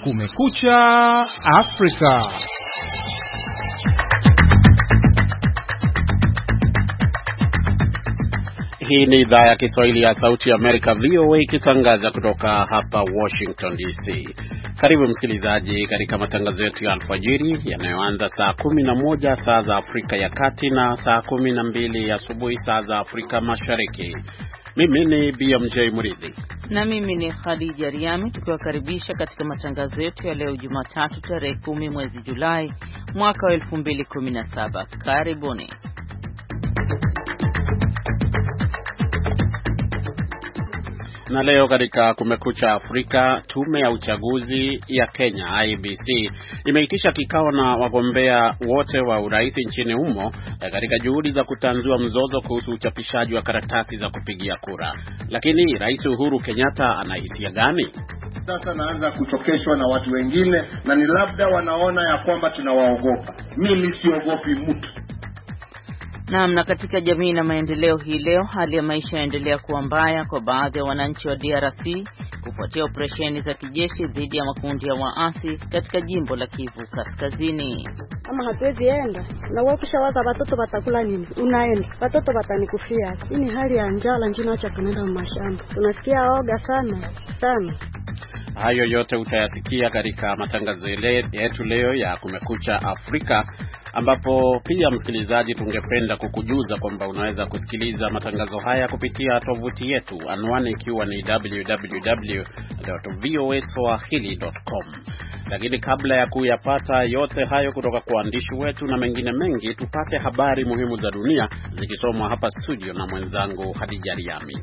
Kumekucha Afrika. Hii ni idhaa ya Kiswahili ya Sauti ya Amerika, VOA, ikitangaza kutoka hapa Washington DC. Karibu msikilizaji katika matangazo yetu ya alfajiri yanayoanza saa 11 saa za Afrika ya Kati na saa 12 asubuhi saa za Afrika Mashariki. Mimi ni BMJ Muridhi na mimi ni Khadija Riami, tukiwakaribisha katika matangazo yetu ya leo Jumatatu tarehe 10 mwezi Julai mwaka wa 2017. Karibuni. Na leo katika Kumekucha Afrika, tume ya uchaguzi ya Kenya IEBC imeitisha kikao na wagombea wote wa urais nchini humo katika juhudi za kutanzua mzozo kuhusu uchapishaji wa karatasi za kupigia kura. Lakini Rais Uhuru Kenyatta ana hisia gani? Sasa naanza kuchokeshwa na watu wengine, na ni labda wanaona ya kwamba tunawaogopa. Mimi siogopi mtu. Na katika jamii na maendeleo hii leo, hali ya maisha yaendelea kuwa mbaya kwa baadhi ya wananchi wa DRC kufuatia operesheni za kijeshi dhidi ya makundi ya waasi katika jimbo la Kivu Kaskazini. Kama hatuwezi enda, na wewe kishawaza watoto watakula nini? Unaenda, watoto watanikufia. Hii ni hali ya njala, njoo acha tunaenda mashamba. Tunasikia oga sana. Hayo yote utayasikia katika matangazo yetu leo ya Kumekucha Afrika, ambapo pia msikilizaji, tungependa kukujuza kwamba unaweza kusikiliza matangazo haya kupitia tovuti yetu, anwani ikiwa ni www.voaswahili.com. Lakini kabla ya kuyapata yote hayo kutoka kwa waandishi wetu na mengine mengi, tupate habari muhimu za dunia zikisomwa hapa studio na mwenzangu Khadija Riami.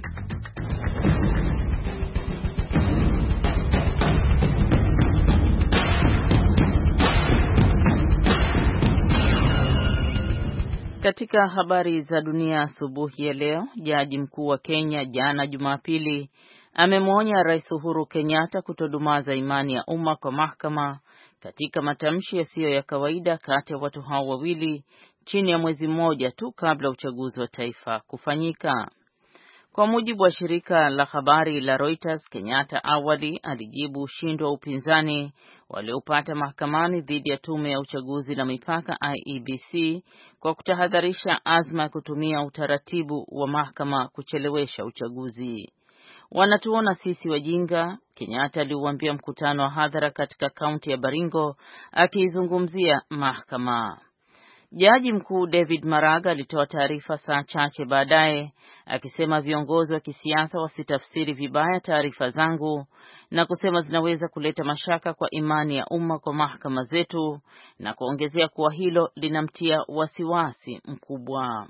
Katika habari za dunia asubuhi ya leo, jaji mkuu wa Kenya jana Jumapili amemwonya Rais Uhuru Kenyatta kutodumaza imani ya umma kwa mahakama katika matamshi yasiyo ya kawaida kati ya watu hao wawili chini ya mwezi mmoja tu kabla uchaguzi wa taifa kufanyika. Kwa mujibu wa shirika la habari la Reuters, Kenyatta awali alijibu ushindi wa upinzani waliopata mahakamani dhidi ya tume ya uchaguzi na mipaka IEBC kwa kutahadharisha azma ya kutumia utaratibu wa mahakama kuchelewesha uchaguzi. Wanatuona sisi wajinga, Kenyatta aliuambia mkutano wa hadhara katika kaunti ya Baringo akiizungumzia mahakama. Jaji mkuu David Maraga alitoa taarifa saa chache baadaye akisema viongozi wa kisiasa wasitafsiri vibaya taarifa zangu na kusema zinaweza kuleta mashaka kwa imani ya umma kwa mahakama zetu, na kuongezea kuwa hilo linamtia wasiwasi mkubwa.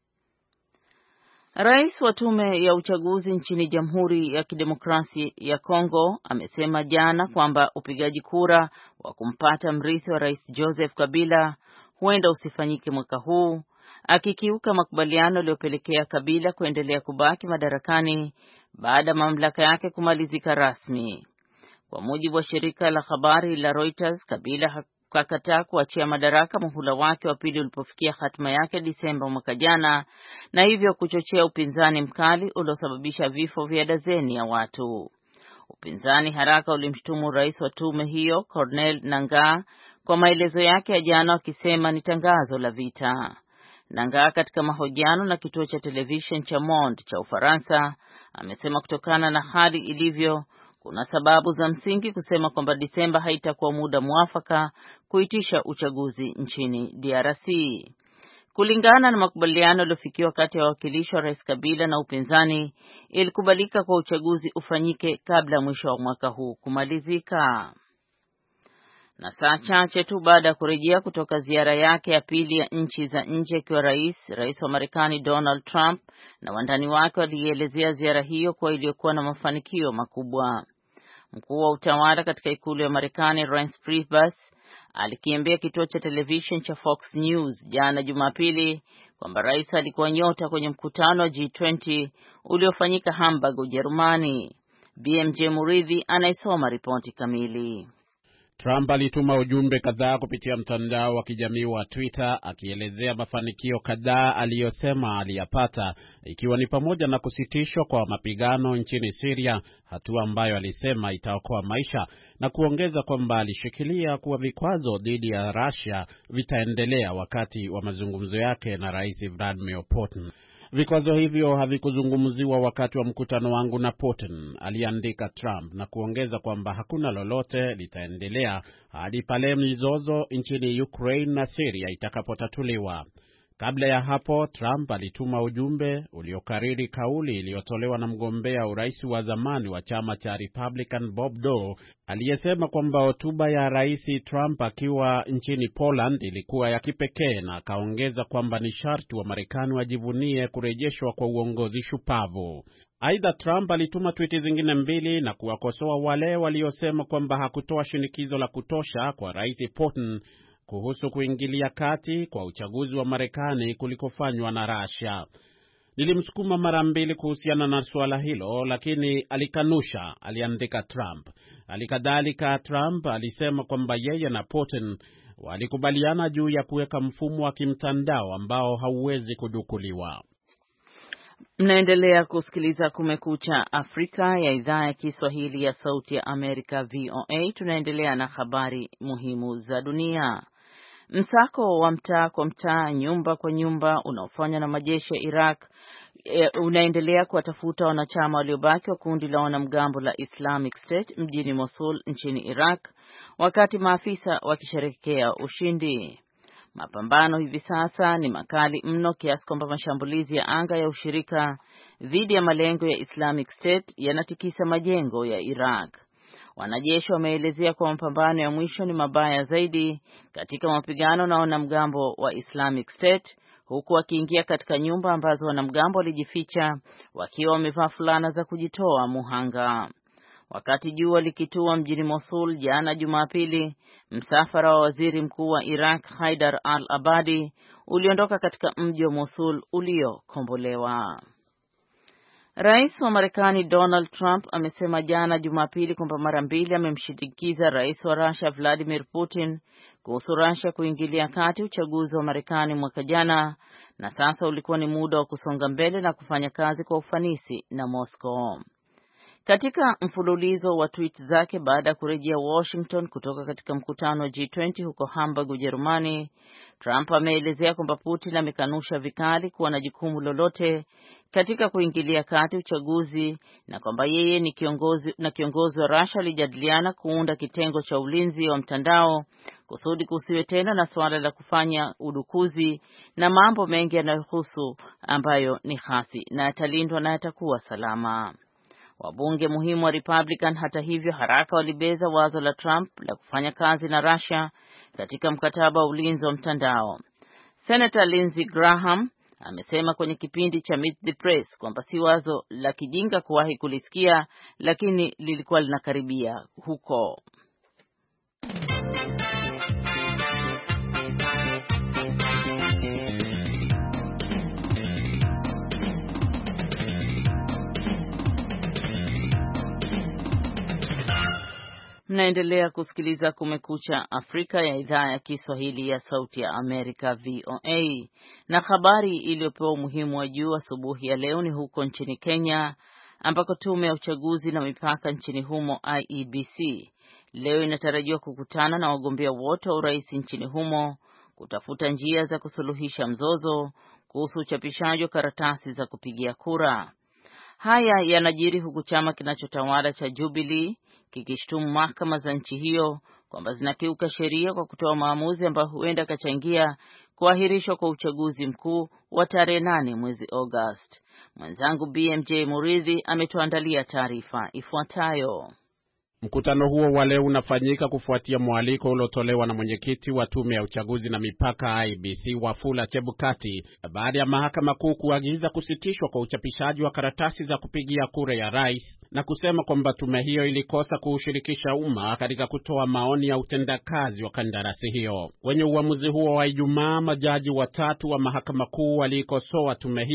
Rais wa tume ya uchaguzi nchini Jamhuri ya Kidemokrasia ya Kongo amesema jana kwamba upigaji kura wa kumpata mrithi wa Rais Joseph Kabila huenda usifanyike mwaka huu, akikiuka makubaliano yaliyopelekea Kabila kuendelea kubaki madarakani baada ya mamlaka yake kumalizika rasmi. Kwa mujibu wa shirika la habari la Reuters, Kabila hakakataa kuachia madaraka muhula wake wa pili ulipofikia hatima yake Disemba mwaka jana, na hivyo kuchochea upinzani mkali uliosababisha vifo vya dazeni ya watu. Upinzani haraka ulimshutumu rais wa tume hiyo Corneille Nangaa kwa maelezo yake ya jana, wakisema ni tangazo la vita. Nangaa katika mahojiano na kituo cha television cha Monde cha Ufaransa amesema kutokana na hali ilivyo kuna sababu za msingi kusema kwamba Disemba haitakuwa muda mwafaka kuitisha uchaguzi nchini DRC. Kulingana na makubaliano yaliyofikiwa kati ya wawakilishi wa Rais Kabila na upinzani, ilikubalika kwa uchaguzi ufanyike kabla mwisho wa mwaka huu kumalizika. Na saa chache tu baada ya kurejea kutoka ziara yake ya pili ya nchi za nje akiwa rais wa Marekani Donald Trump na wandani wake walielezea ziara hiyo kuwa iliyokuwa na mafanikio makubwa. Mkuu wa utawala katika ikulu ya Marekani Reince Priebus alikiambia kituo cha television cha Fox News jana Jumapili kwamba rais alikuwa nyota kwenye mkutano wa G20 uliofanyika Hamburg, Ujerumani. BMJ Muridhi anaisoma ripoti kamili. Trump alituma ujumbe kadhaa kupitia mtandao wa kijamii wa Twitter akielezea mafanikio kadhaa aliyosema aliyapata, ikiwa ni pamoja na kusitishwa kwa mapigano nchini Syria, hatua ambayo alisema itaokoa maisha, na kuongeza kwamba alishikilia kuwa vikwazo dhidi ya Russia vitaendelea wakati wa mazungumzo yake na Rais Vladimir Putin. Vikwazo hivyo havikuzungumziwa wakati wa mkutano wangu na Putin, aliandika Trump, na kuongeza kwamba hakuna lolote litaendelea hadi pale mizozo nchini Ukraine na Syria itakapotatuliwa. Kabla ya hapo, Trump alituma ujumbe uliokariri kauli iliyotolewa na mgombea urais wa zamani wa chama cha Republican Bob Dole, aliyesema kwamba hotuba ya Rais Trump akiwa nchini Poland ilikuwa ya kipekee, na akaongeza kwamba ni sharti wa Marekani wajivunie kurejeshwa kwa uongozi shupavu. Aidha, Trump alituma twiti zingine mbili na kuwakosoa wale waliosema kwamba hakutoa shinikizo la kutosha kwa Rais Putin kuhusu kuingilia kati kwa uchaguzi wa Marekani kulikofanywa na Russia. Nilimsukuma mara mbili kuhusiana na suala hilo, lakini alikanusha, aliandika Trump. Halikadhalika, Trump alisema kwamba yeye na Putin walikubaliana juu ya kuweka mfumo wa kimtandao ambao hauwezi kudukuliwa. Mnaendelea kusikiliza Kumekucha Afrika ya idhaa ya Kiswahili ya Sauti ya Amerika, VOA. Tunaendelea na habari muhimu za dunia. Msako wa mtaa kwa mtaa, nyumba kwa nyumba, unaofanywa na majeshi ya Iraq unaendelea kuwatafuta wanachama waliobaki wa kundi la wanamgambo la Islamic State mjini Mosul nchini Iraq, wakati maafisa wakisherehekea ushindi. Mapambano hivi sasa ni makali mno kiasi kwamba mashambulizi ya anga ya ushirika dhidi ya malengo ya Islamic State yanatikisa majengo ya Iraq. Wanajeshi wameelezea kwa mapambano ya mwisho ni mabaya zaidi katika mapigano na wanamgambo wa Islamic State, huku wakiingia katika nyumba ambazo wanamgambo walijificha wakiwa wamevaa fulana za kujitoa muhanga. Wakati jua likitua mjini Mosul jana Jumapili, msafara wa waziri mkuu wa Iraq Haidar al-Abadi uliondoka katika mji wa Mosul uliokombolewa. Rais wa Marekani Donald Trump amesema jana Jumapili kwamba mara mbili amemshinikiza rais wa Russia Vladimir Putin kuhusu Russia kuingilia kati uchaguzi wa Marekani mwaka jana, na sasa ulikuwa ni muda wa kusonga mbele na kufanya kazi kwa ufanisi na Moscow. Katika mfululizo wa tweet zake baada ya kurejea Washington kutoka katika mkutano wa G20 huko Hamburg, Ujerumani, Trump ameelezea kwamba Putin amekanusha vikali kuwa na jukumu lolote katika kuingilia kati uchaguzi, na kwamba yeye ni kiongozi wa Russia alijadiliana kuunda kitengo cha ulinzi wa mtandao kusudi kusiwe tena na suala la kufanya udukuzi na mambo mengi yanayohusu ambayo ni hasi na yatalindwa na yatakuwa salama. Wabunge muhimu wa Republican hata hivyo haraka walibeza wazo la Trump la kufanya kazi na Russia katika mkataba wa ulinzi wa mtandao. Senator Lindsey Graham amesema kwenye kipindi cha Meet the Press kwamba si wazo la kijinga kuwahi kulisikia, lakini lilikuwa linakaribia huko. Mnaendelea kusikiliza Kumekucha Afrika ya idhaa ya Kiswahili ya Sauti ya Amerika, VOA. Na habari iliyopewa umuhimu wa juu asubuhi ya leo ni huko nchini Kenya, ambako tume ya uchaguzi na mipaka nchini humo IEBC leo inatarajiwa kukutana na wagombea wote wa urais nchini humo kutafuta njia za kusuluhisha mzozo kuhusu uchapishaji wa karatasi za kupigia kura. Haya yanajiri huku chama kinachotawala cha Jubilee kikishtumu mahakama za nchi hiyo kwamba zinakiuka sheria kwa kutoa maamuzi ambayo huenda kachangia kuahirishwa kwa uchaguzi mkuu wa tarehe 8 mwezi August. Mwenzangu BMJ Muridhi ametuandalia taarifa ifuatayo. Mkutano huo wa leo unafanyika kufuatia mwaliko uliotolewa na mwenyekiti wa tume ya uchaguzi na mipaka IEBC Wafula Chebukati baada ya mahakama kuu kuagiza kusitishwa kwa uchapishaji wa karatasi za kupigia kura ya rais, na kusema kwamba tume hiyo ilikosa kuushirikisha umma katika kutoa maoni ya utendakazi wa kandarasi hiyo. Kwenye uamuzi huo wa Ijumaa, majaji watatu wa mahakama kuu walikosoa tume hiyo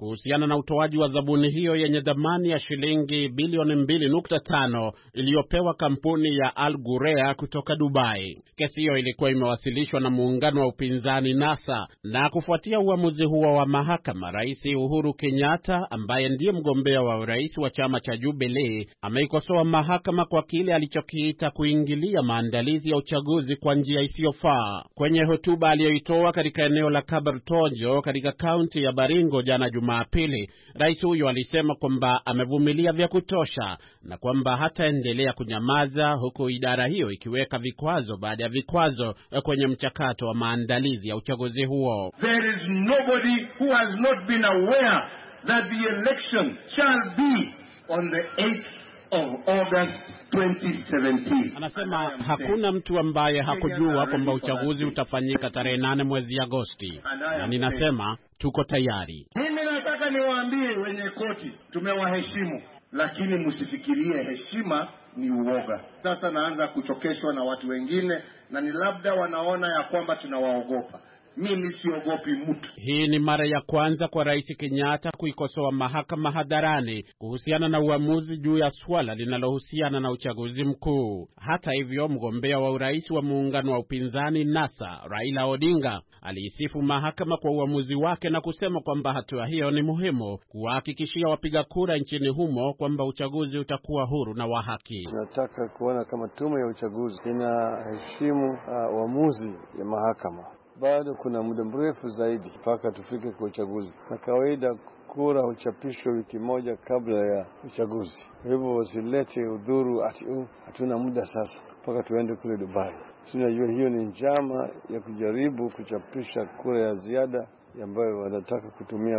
kuhusiana na utoaji wa zabuni hiyo yenye thamani ya shilingi bilioni 2.5 iliyopewa kampuni ya Al Ghurair kutoka Dubai. Kesi hiyo ilikuwa imewasilishwa na muungano wa upinzani NASA, na kufuatia uamuzi huo wa mahakama, Rais Uhuru Kenyatta ambaye ndiye mgombea wa urais wa chama cha Jubilee ameikosoa mahakama kwa kile alichokiita kuingilia maandalizi ya uchaguzi kwa njia isiyofaa. Kwenye hotuba aliyoitoa katika eneo la Kabartonjo katika kaunti ya Baringo jana Jumapili, rais huyo alisema kwamba amevumilia vya kutosha na kwamba hataendelea kunyamaza, huku idara hiyo ikiweka vikwazo baada ya vikwazo kwenye mchakato wa maandalizi ya uchaguzi huo. There is nobody who has not been aware that the election shall be on the 8th of August 2017. Anasema hakuna mtu ambaye hakujua kwamba uchaguzi utafanyika tarehe 8 mwezi Agosti. Na ninasema tuko tayari. Mimi nataka niwaambie wenye koti, tumewaheshimu, lakini msifikirie heshima ni uoga. Sasa naanza kuchokeshwa na watu wengine, na ni labda wanaona ya kwamba tunawaogopa. Mimi siogopi mtu. Hii ni mara ya kwanza kwa Rais Kenyatta kuikosoa mahakama hadharani kuhusiana na uamuzi juu ya swala linalohusiana na uchaguzi mkuu. Hata hivyo, mgombea wa urais wa muungano wa upinzani NASA, Raila Odinga, aliisifu mahakama kwa uamuzi wake na kusema kwamba hatua hiyo ni muhimu kuhakikishia wapiga kura nchini humo kwamba uchaguzi utakuwa huru na wa haki. Tunataka kuona kama tume ya uchaguzi inaheshimu uamuzi ya mahakama. Bado kuna muda mrefu zaidi mpaka tufike kwa uchaguzi, na kawaida kura huchapishwa wiki moja kabla ya uchaguzi. Hivyo wasilete udhuru ati hatuna muda sasa mpaka tuende kule Dubai. Tunajua hiyo ni njama ya kujaribu kuchapisha kura ya ziada ambayo wanataka kutumia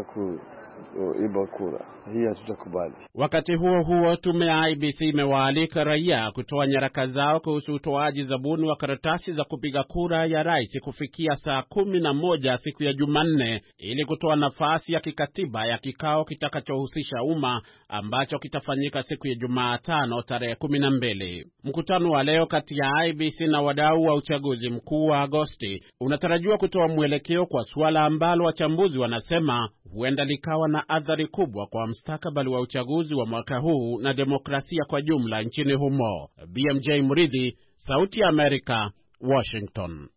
kuiba kura. Hii hatutakubali. Wakati huo huo, tume ya IEBC imewaalika raia kutoa nyaraka zao kuhusu utoaji zabuni wa karatasi za kupiga kura ya rais kufikia saa 11 siku ya Jumanne, ili kutoa nafasi ya kikatiba ya kikao kitakachohusisha umma ambacho kitafanyika siku ya Jumatano tarehe 12. Mkutano wa leo kati ya IEBC na wadau wa uchaguzi mkuu wa Agosti unatarajiwa kutoa mwelekeo kwa suala ambalo wachambuzi wanasema huenda likawa na athari kubwa kwa mustakabali wa uchaguzi wa mwaka huu na demokrasia kwa jumla nchini humo. BMJ Muridhi, Sauti ya Amerika, Washington.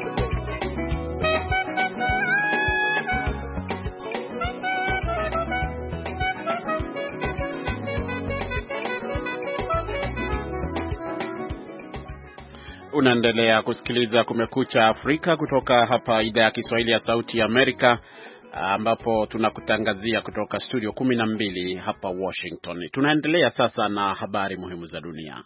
Unaendelea kusikiliza Kumekucha Afrika kutoka hapa idhaa ya Kiswahili ya Sauti ya Amerika, ambapo tunakutangazia kutoka studio 12 hapa Washington. Tunaendelea sasa na habari muhimu za dunia.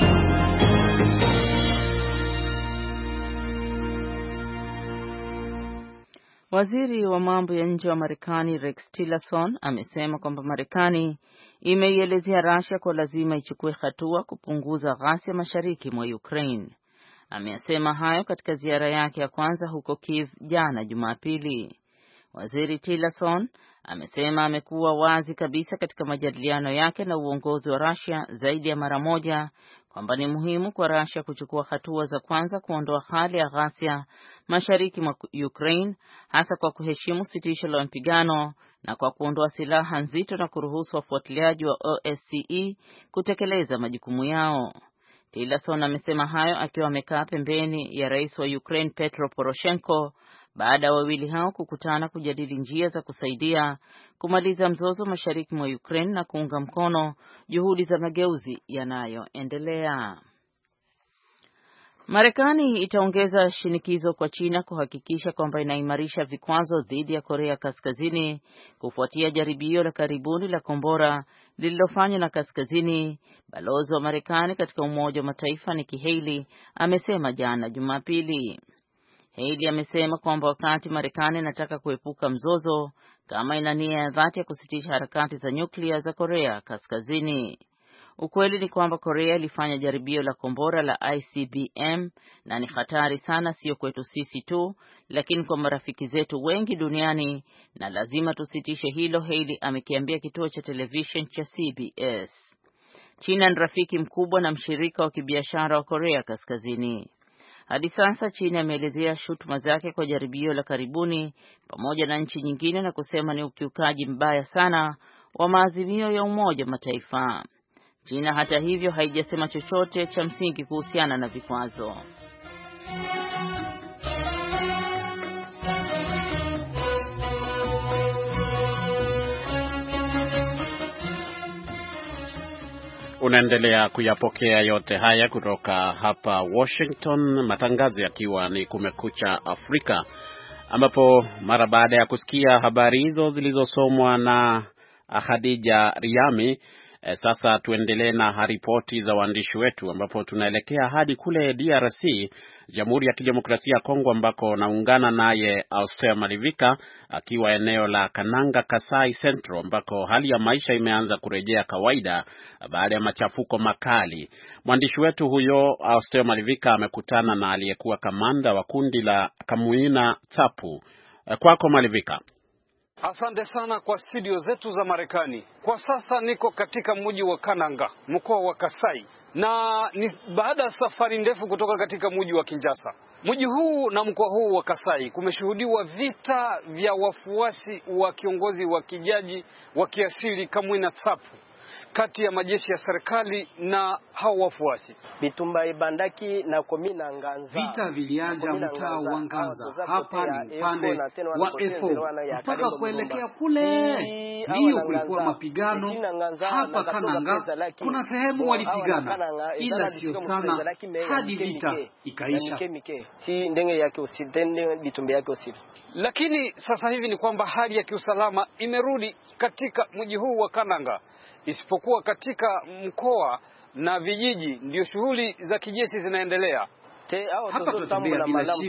Waziri wa mambo ya nje wa Marekani Rex Tillerson amesema kwamba Marekani imeielezea Russia kwa lazima ichukue hatua kupunguza ghasia mashariki mwa Ukraine. Amesema hayo katika ziara yake ya kwanza huko Kiev jana Jumapili. Waziri Tillerson amesema amekuwa wazi kabisa katika majadiliano yake na uongozi wa Russia zaidi ya mara moja kwamba ni muhimu kwa Russia kuchukua hatua za kwanza kuondoa hali ya ghasia mashariki mwa Ukraine, hasa kwa kuheshimu sitisho la mapigano na kwa kuondoa silaha nzito na kuruhusu wafuatiliaji wa OSCE kutekeleza majukumu yao. Tillerson amesema hayo akiwa amekaa pembeni ya rais wa Ukraine Petro Poroshenko baada ya wawili hao kukutana kujadili njia za kusaidia kumaliza mzozo mashariki mwa Ukraine na kuunga mkono juhudi za mageuzi yanayoendelea. Marekani itaongeza shinikizo kwa China kuhakikisha kwamba inaimarisha vikwazo dhidi ya Korea Kaskazini kufuatia jaribio la karibuni la kombora lililofanywa na Kaskazini. Balozi wa Marekani katika Umoja wa Mataifa Nikki Haley amesema jana Jumapili. Haley amesema kwamba wakati Marekani inataka kuepuka mzozo, kama ina nia ya dhati ya kusitisha harakati za nyuklia za Korea Kaskazini. Ukweli ni kwamba Korea ilifanya jaribio la kombora la ICBM na ni hatari sana, sio kwetu sisi tu, lakini kwa marafiki zetu wengi duniani, na lazima tusitishe hilo, Haley amekiambia kituo cha television cha CBS. China ni rafiki mkubwa na mshirika wa kibiashara wa Korea Kaskazini. Hadi sasa China ameelezea shutuma zake kwa jaribio la karibuni pamoja na nchi nyingine na kusema ni ukiukaji mbaya sana wa maazimio ya Umoja wa Mataifa. China hata hivyo haijasema chochote cha msingi kuhusiana na vikwazo. Unaendelea kuyapokea yote haya kutoka hapa Washington, matangazo yakiwa ni Kumekucha Afrika, ambapo mara baada ya kusikia habari hizo zilizosomwa na Khadija Riami, sasa tuendelee na ripoti za waandishi wetu, ambapo tunaelekea hadi kule DRC, Jamhuri ya Kidemokrasia ya Kongo, ambako naungana naye Austea Malivika akiwa eneo la Kananga Kasai Central, ambako hali ya maisha imeanza kurejea kawaida baada ya machafuko makali. Mwandishi wetu huyo Austea Malivika amekutana na aliyekuwa kamanda wa kundi la Kamuina Tapu. Kwako Malivika. Asante sana kwa studio zetu za Marekani. Kwa sasa niko katika mji wa Kananga, mkoa wa Kasai, na ni baada ya safari ndefu kutoka katika mji wa Kinshasa. Mji huu na mkoa huu wa Kasai kumeshuhudiwa vita vya wafuasi wa kiongozi wa kijaji wa kiasili Kamuina Tapu kati ya majeshi ya serikali na hao wafuasi. Bitumba ibandaki na komina Nganza. Vita vilianza mtaa wa Nganza. Hapa ni upande wa Efo mpaka kuelekea kule. Ndio kulikuwa mapigano hapa Kananga. Kuna sehemu walipigana ila sio sana hadi vita ikaisha. Si ndenge yake usitende bitumba yake usiti. Lakini sasa hivi ni kwamba hali ya kiusalama imerudi katika mji huu wa Kananga, isipokuwa katika mkoa na vijiji ndio shughuli za kijeshi zinaendelea. Hapa tunatembea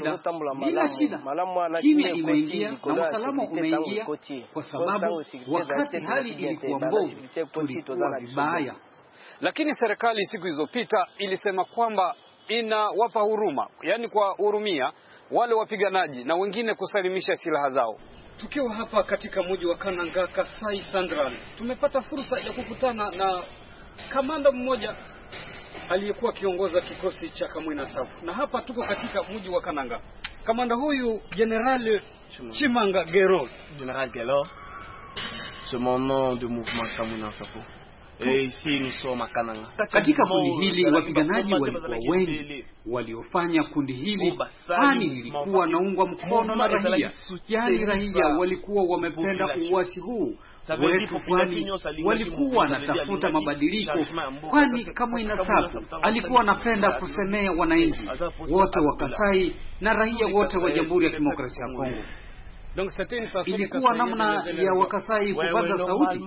bila shida. Kimya imeingia na usalama umeingia, kwa sababu wakati hali ilikuwa mbovu tulikuwa vibaya. Lakini serikali siku zilizopita ilisema kwamba inawapa huruma, yani kwa hurumia wale wapiganaji na wengine kusalimisha silaha zao. Tukiwa hapa katika mji wa Kananga Kasai Central, tumepata fursa ya kukutana na kamanda mmoja aliyekuwa kiongoza kikosi cha Kamuina Tapu. Na hapa tuko katika mji wa Kananga. Kamanda huyu General Chimanga Gero. General Gero. C'est mon nom de mouvement Kamuina Tapu. Katika kundi hili wapiganaji walikuwa wengi waliofanya kundi hili, kwani lilikuwa naungwa mkono na raia. Yani raia walikuwa wamependa uasi huu wetu, kwani walikuwa wanatafuta mabadiliko, kwani Kamuina Tapu alikuwa anapenda kusemea wananchi wote wa Kasai na raia wote wa Jamhuri ya Kidemokrasia ya Kongo. Ilikuwa namna ya Wakasai kupata sauti.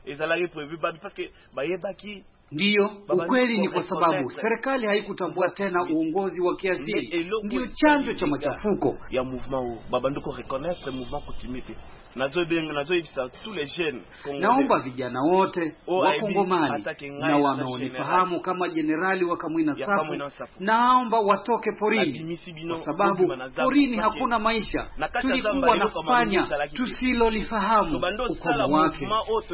Ndiyo, ukweli ni kwa sababu serikali haikutambua tena uongozi wa kiasili. Ndiyo chanzo cha machafuko ya mouvement babandoko reconnaître mouvement continuité. Naomba vijana wote wa Kongomani na wanaonifahamu kama jenerali wa Kamuina Tapu, naomba watoke porini, kwa sababu porini hakuna maisha. Tulikuwa nafanya tusilolifahamu ukomo wake.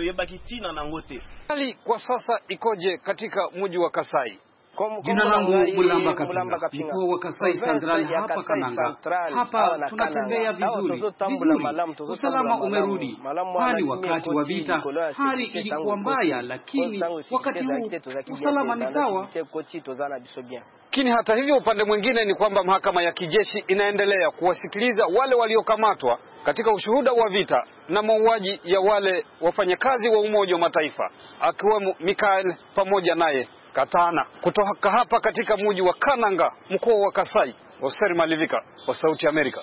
Hali kwa sasa ikoje katika mji wa Kasai? Jina langu Mulamba Kapinga, mkoa wa Kasai Central hapa Kananga. Hapa tunatembea vizuri. Usalama umerudi, kwani wakati wa vita hali ilikuwa mbaya, lakini wakati huu usalama ni sawa. Lakini hata hivyo, upande mwingine ni kwamba mahakama ya kijeshi inaendelea kuwasikiliza wale waliokamatwa katika ushuhuda wa vita na mauaji ya wale wafanyakazi wa Umoja wa Mataifa, akiwemo Mikael pamoja naye Katana. Kutoka hapa katika mji wa Kananga, mkoa wa Kasai, Austea Malivika wa Sauti Amerika.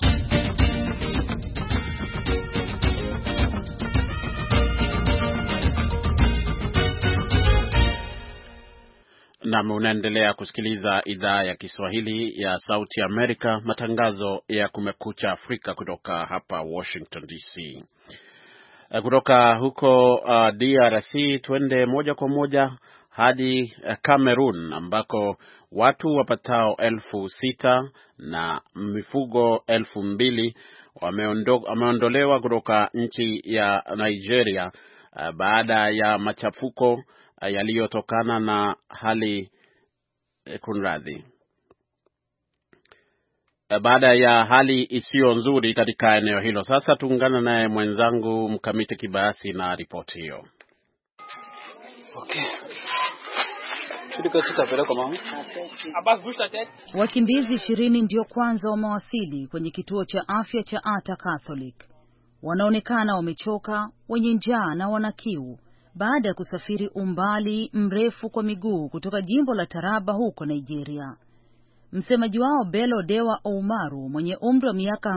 Na unaendelea kusikiliza idhaa ya Kiswahili ya Sauti Amerika, matangazo ya Kumekucha Afrika kutoka hapa Washington DC. Kutoka huko DRC tuende moja kwa moja hadi Cameroon, ambako watu wapatao 6,000 na mifugo 2,000 wameondolewa kutoka nchi ya Nigeria baada ya machafuko yaliyotokana na hali kunradhi. baada ya hali isiyo nzuri katika eneo hilo. Sasa tuungana naye mwenzangu Mkamiti Kibayasi na ripoti hiyo. Okay. Wakimbizi 20 ndio kwanza wamewasili kwenye kituo cha afya cha Ata Catholic. Wanaonekana wamechoka, wenye njaa na wana kiu baada ya kusafiri umbali mrefu kwa miguu kutoka jimbo la Taraba huko Nigeria. Msemaji wao Bello Dewa Oumaru mwenye umri wa miaka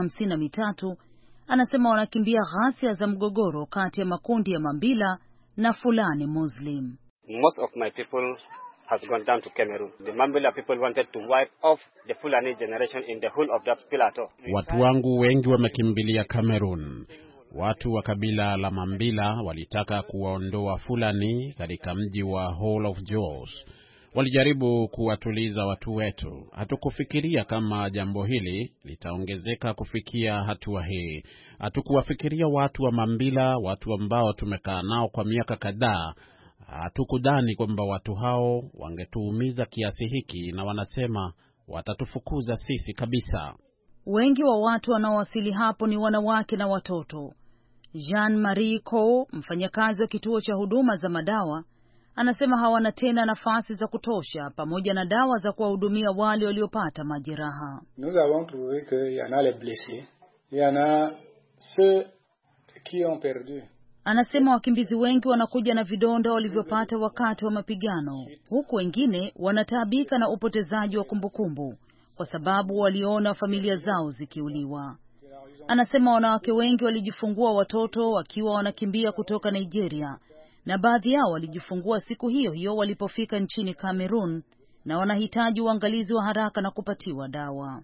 53 anasema wanakimbia ghasia za mgogoro kati ya makundi ya Mambila na Fulani Muslim. Most of my people has gone down to Cameroon. The Mambila people wanted to wipe off the Fulani generation in the whole of that Plateau. Watu wangu wengi wamekimbilia Cameroon. Watu wa kabila la Mambila walitaka kuwaondoa Fulani katika mji wa Whole of Jos. Walijaribu kuwatuliza watu wetu. Hatukufikiria kama jambo hili litaongezeka kufikia hatua hii. Hatukuwafikiria watu wa Mambila, watu ambao tumekaa nao kwa miaka kadhaa. Hatukudhani kwamba watu hao wangetuumiza kiasi hiki, na wanasema watatufukuza sisi kabisa. Wengi wa watu wanaowasili hapo ni wanawake na watoto. Jean-Marie Coe, mfanyakazi wa kituo cha huduma za madawa, anasema hawana tena nafasi za kutosha pamoja na dawa za kuwahudumia wale waliopata majeraha. Nous avons trouvé qu'il y en a les blessés, il y en a ceux qui ont perdu. Anasema wakimbizi wengi wanakuja na vidonda walivyopata wakati wa mapigano, huku wengine wanataabika na upotezaji wa kumbukumbu kwa sababu waliona familia zao zikiuliwa. Anasema wanawake wengi walijifungua watoto wakiwa wanakimbia kutoka Nigeria, na baadhi yao walijifungua siku hiyo hiyo walipofika nchini Cameroon, na wanahitaji uangalizi wa haraka na kupatiwa dawa.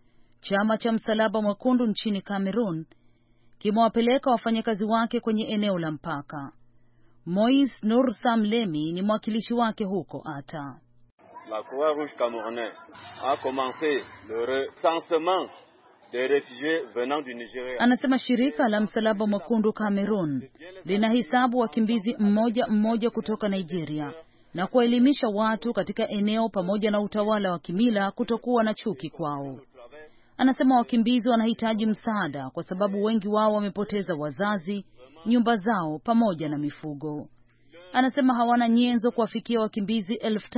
Chama cha Msalaba Mwekundu nchini Cameroon kimewapeleka wafanyakazi wake kwenye eneo la mpaka. Moise Nursam Lemi ni mwakilishi wake huko Ata. La Croix-Rouge camerounaise a commencé le recensement des réfugiés venant du Nigeria. Anasema shirika la Msalaba Mwekundu Cameroon linahesabu wakimbizi mmoja mmoja kutoka Nigeria na kuelimisha watu katika eneo pamoja na utawala wa kimila kutokuwa na chuki kwao. Anasema wakimbizi wanahitaji msaada kwa sababu wengi wao wamepoteza wazazi, nyumba zao pamoja na mifugo. Anasema hawana nyenzo kuwafikia wakimbizi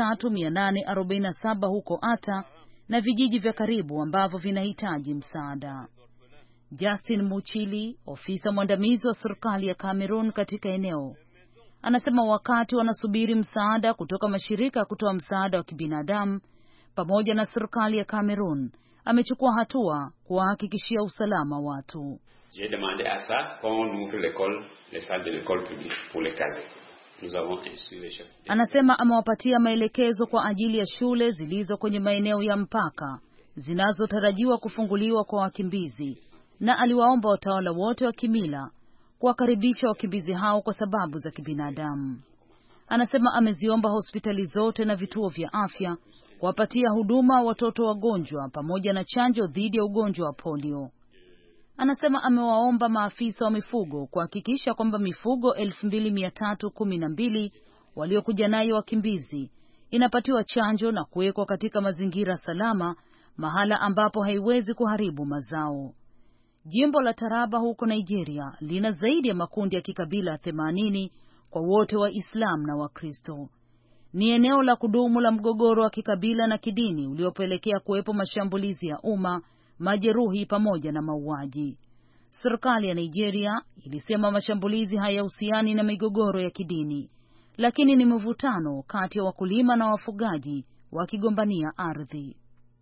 3847 huko Ata na vijiji vya karibu ambavyo vinahitaji msaada. Justin Muchili, ofisa mwandamizi wa serikali ya Cameroon katika eneo, anasema wakati wanasubiri msaada kutoka mashirika kutoa msaada wa kibinadamu pamoja na serikali ya Cameroon, amechukua hatua kuhakikishia usalama watu. J'ai demandé à ça qu'on ouvre l'école, les salles de l'école publique pour les caser. Nous avons instruit les chefs. Anasema amewapatia maelekezo kwa ajili ya shule zilizo kwenye maeneo ya mpaka zinazotarajiwa kufunguliwa kwa wakimbizi, na aliwaomba watawala wote wa kimila kuwakaribisha wakimbizi hao kwa sababu za kibinadamu. Anasema ameziomba hospitali zote na vituo vya afya kuwapatia huduma watoto wagonjwa pamoja na chanjo dhidi ya ugonjwa wa polio. Anasema amewaomba maafisa wa mifugo kuhakikisha kwamba mifugo 2312 waliokuja nayo wakimbizi inapatiwa chanjo na kuwekwa katika mazingira salama, mahala ambapo haiwezi kuharibu mazao. Jimbo la Taraba huko Nigeria lina zaidi ya makundi ya kikabila 80 kwa wote wa Islam na Wakristo. Ni eneo la kudumu la mgogoro wa kikabila na kidini uliopelekea kuwepo mashambulizi ya umma, majeruhi pamoja na mauaji. Serikali ya Nigeria ilisema mashambulizi hayahusiani na migogoro ya kidini, lakini ni mvutano kati ya wakulima na wafugaji wakigombania ardhi.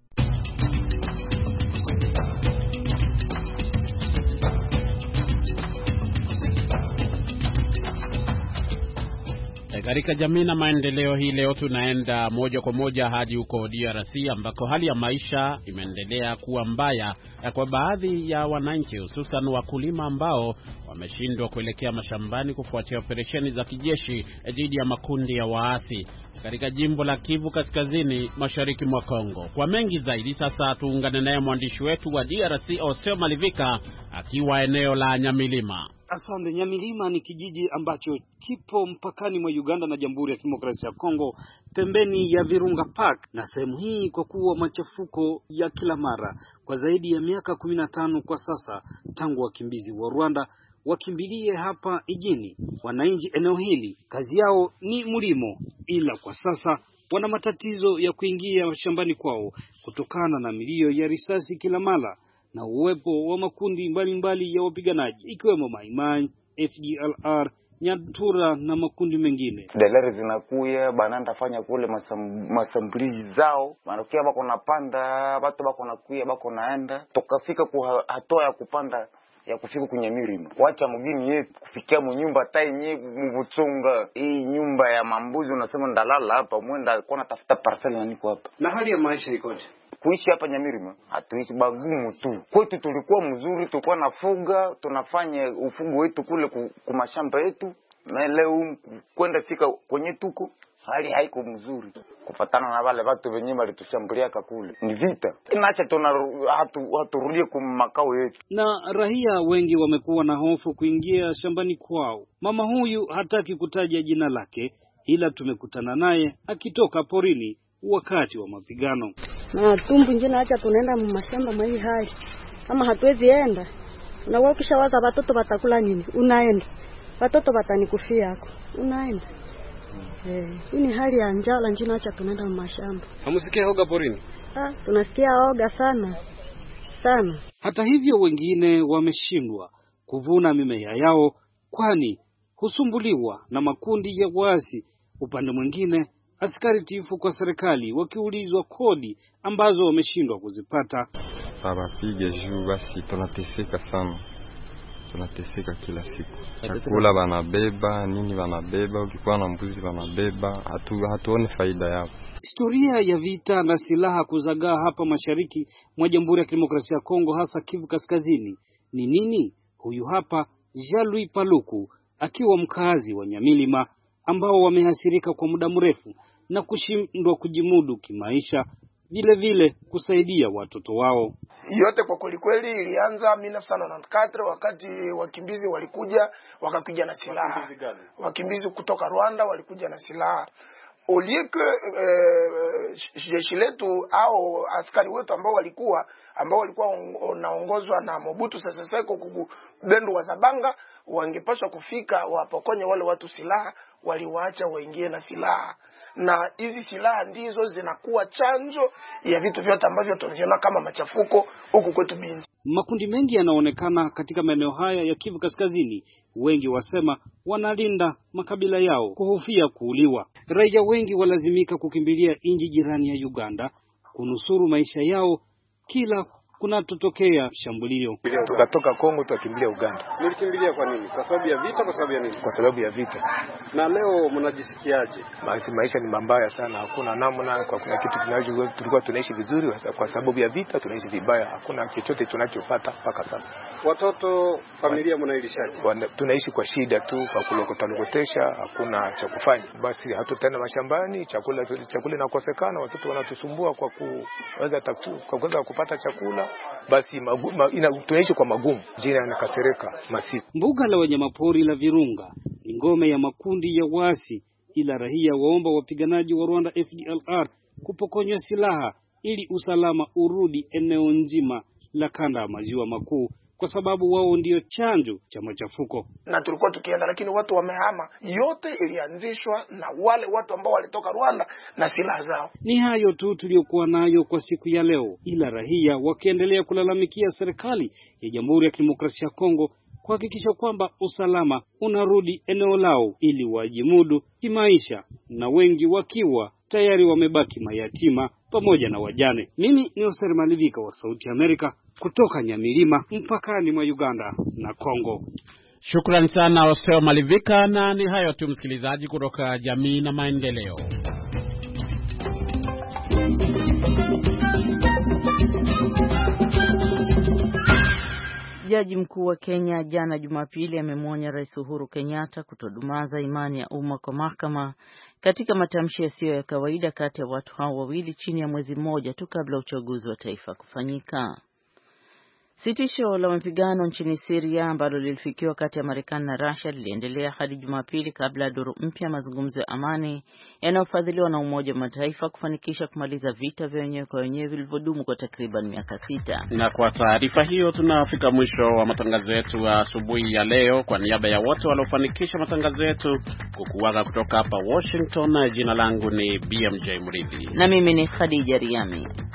Katika jamii na maendeleo hii leo tunaenda moja kwa moja hadi huko DRC ambako hali ya maisha imeendelea kuwa mbaya kwa baadhi ya wananchi, hususan wakulima ambao wameshindwa kuelekea mashambani kufuatia operesheni za kijeshi dhidi ya makundi ya waasi katika jimbo la Kivu Kaskazini, mashariki mwa Kongo. Kwa mengi zaidi sasa tuungane naye mwandishi wetu wa DRC Osteo Malivika akiwa eneo la Nyamilima. Asante. Nyamilima ni kijiji ambacho kipo mpakani mwa Uganda na Jamhuri ya Kidemokrasia ya Kongo, pembeni ya Virunga Park, na sehemu hii kwa kuwa machafuko ya kila mara kwa zaidi ya miaka 15 kwa sasa, tangu wakimbizi wa Rwanda wakimbilie hapa ijini. Wananchi eneo hili kazi yao ni mlimo, ila kwa sasa wana matatizo ya kuingia shambani kwao kutokana na milio ya risasi kila mara na uwepo wa makundi mbalimbali ya wapiganaji ikiwemo Maimai, FDLR, Nyatura na makundi mengine. Dalari zinakuya bananda fanya kule masambulizi zao, wanakuya bako napanda, watu bako nakuya bako naenda, tukafika kwa hatua ya kupanda ya kufika kwenye milima. Wacha mgini yetu kufikia mnyumba tainye mvutunga. Hii nyumba ya mambuzi unasema ndalala hapa, mwenda kwa natafuta parcel na niko hapa. Na hali ya maisha ikoje? Kuishi hapa Nyamirima hatuishi bagumu tu. Kwetu tulikuwa mzuri, tulikuwa nafuga, tunafanya ufugo wetu kule kwa mashamba yetu. Na leo kwenda fika kwenye tuko hali haiko mzuri kufatana na wale watu wenyewe walitushambulia kule. Ni vita. Inaacha haturudie kwa makao yetu. Na raia wengi wamekuwa na hofu kuingia shambani kwao. Mama huyu hataki kutaja jina lake, ila tumekutana naye akitoka porini wakati wa mapigano. Na tumbu njina acha tunaenda mashamba mwa hii hali. Kama hatuwezi enda, unakuwa kishawaza watoto watakula nini? Unaenda. Watoto watanikufia hapo. Unaenda. Hii ni hali ya njala njina acha tunaenda mashamba. Hamusikia oga porini? Tunasikia oga sana. Sana. Hata hivyo wengine wameshindwa kuvuna mimea yao kwani husumbuliwa na makundi ya waasi. Upande mwingine askari tifu kwa serikali wakiulizwa kodi ambazo wameshindwa kuzipata. Babapige juu basi tunateseka sana. Tunateseka kila siku. Chakula wanabeba, nini wanabeba, ukikuwa na mbuzi wanabeba, hatuone faida yao. Historia ya vita na silaha kuzagaa hapa mashariki mwa Jamhuri ya Kidemokrasia ya Kongo, hasa Kivu Kaskazini, ni nini? Huyu hapa Jean-Louis Paluku akiwa mkazi wa Nyamilima, ambao wamehasirika kwa muda mrefu na kushindwa kujimudu kimaisha, vile vile kusaidia watoto wao. Yote kwa kweli ilianza 1994 wakati wakimbizi walikuja wakakuja na silaha. Wakimbizi kutoka Rwanda walikuja na silaha. Olieke jeshi letu au askari wetu ambao walikuwa naongozwa na Mobutu Sese Seko Bendu wa Zabanga, wangepaswa kufika wapokonye wale watu silaha, waliwaacha waingie na silaha. Na hizi silaha ndizo zinakuwa chanzo ya vitu vyote ambavyo tunaviona kama machafuko huku kwetu Binzi. Makundi mengi yanaonekana katika maeneo haya ya Kivu Kaskazini. Wengi wasema wanalinda makabila yao kuhofia kuuliwa. Raia wengi walazimika kukimbilia nchi jirani ya Uganda kunusuru maisha yao kila kunatotokea shambulio. Tukatoka Kongo tukakimbilia Uganda. Mlikimbilia kwa nini? Kwa sababu ya vita, kwa sababu ya nini? Kwa sababu ya vita. Na leo mnajisikiaje? Maisha ni mabaya sana, hakuna namna, kwa kuna kitu tulikuwa tunaishi vizuri, kwa sababu ya vita tunaishi vibaya, hakuna chochote tunachopata mpaka sasa. Watoto, familia mnailishaje? Tunaishi kwa shida tu, kwa kulokotesha, hakuna cha kufanya. Basi hatutaenda mashambani, chakula inakosekana, watoto wanatusumbua kwa kuweza kupata chakula. Basi tunaishi kwa magumu. Jina nikasereka masiku. Mbuga la wanyamapori la Virunga ni ngome ya makundi ya waasi, ila raia waomba wapiganaji wa Rwanda FDLR kupokonywa silaha ili usalama urudi eneo nzima la kanda ya maziwa makuu, kwa sababu wao ndio chanzo cha machafuko. Na tulikuwa tukienda, lakini watu wamehama. Yote ilianzishwa na wale watu ambao walitoka Rwanda na silaha zao. Ni hayo tu tuliokuwa nayo kwa siku ya leo, ila raia wakiendelea kulalamikia serikali ya Jamhuri ya Kidemokrasia ya Kongo kuhakikisha kwamba usalama unarudi eneo lao ili wajimudu kimaisha, na wengi wakiwa tayari wamebaki mayatima pamoja na wajane. Mimi ni Oser Malivika wa Sauti Amerika kutoka Nyamilima, mpakani mwa Uganda na Kongo. Shukrani sana Oser Malivika, na ni hayo tu msikilizaji kutoka Jamii na Maendeleo. Jaji mkuu wa Kenya jana Jumapili amemwonya Rais Uhuru Kenyatta kutodumaza imani ya umma kwa mahakama katika matamshi yasiyo ya kawaida kati ya watu hao wawili chini ya mwezi mmoja tu kabla uchaguzi wa taifa kufanyika. Sitisho la mapigano nchini Syria ambalo lilifikiwa kati ya Marekani na Russia liliendelea hadi Jumapili kabla ya duru mpya mazungumzo ya amani yanayofadhiliwa na Umoja wa Mataifa kufanikisha kumaliza vita vya wenyewe kwa wenyewe vilivyodumu kwa takriban miaka 6. Na kwa taarifa hiyo tunafika mwisho wa matangazo yetu asubuhi ya leo. Kwa niaba ya wote waliofanikisha matangazo yetu kukuaga kutoka hapa Washington, jina langu ni BMJ Mridhi. Na mimi ni Khadija Riami.